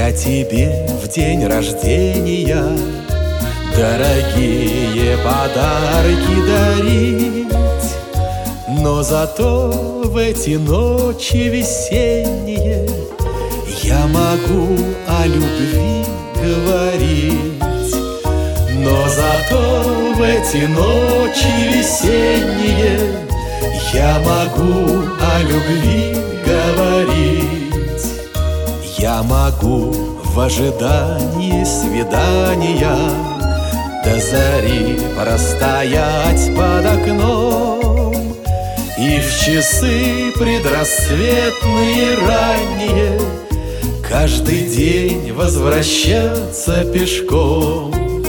Я тебе в день рождения дорогие подарки дарить, но зато в эти ночи весенние я могу о любви говорить. Но зато в эти ночи весенние я могу о любви говорить. Я могу в ожидании свидания до зари простоять под окном, и в часы предрассветные ранние каждый день возвращаться пешком.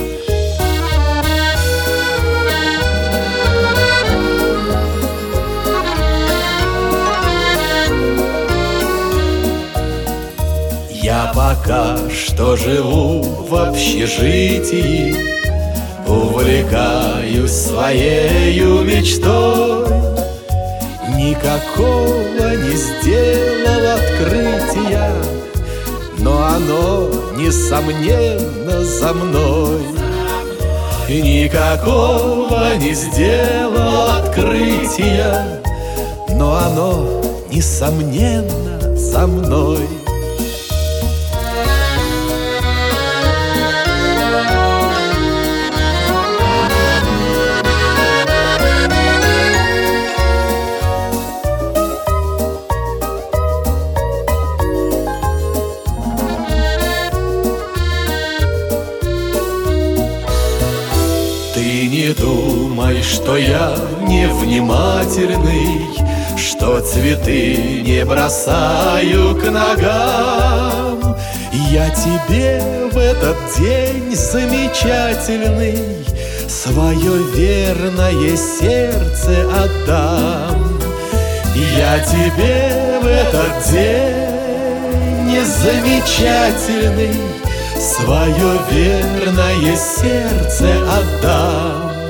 Я пока что живу в общежитии, увлекаюсь своею мечтой. Никакого не сделал открытия, но оно, несомненно, за мной. Никакого не сделал открытия, но оно, несомненно, за мной. Ты не думай, что я невнимательный, что цветы не бросаю к ногам. Я тебе в этот день замечательный свое верное сердце отдам. Я тебе в этот день замечательный свое верное сердце отдам.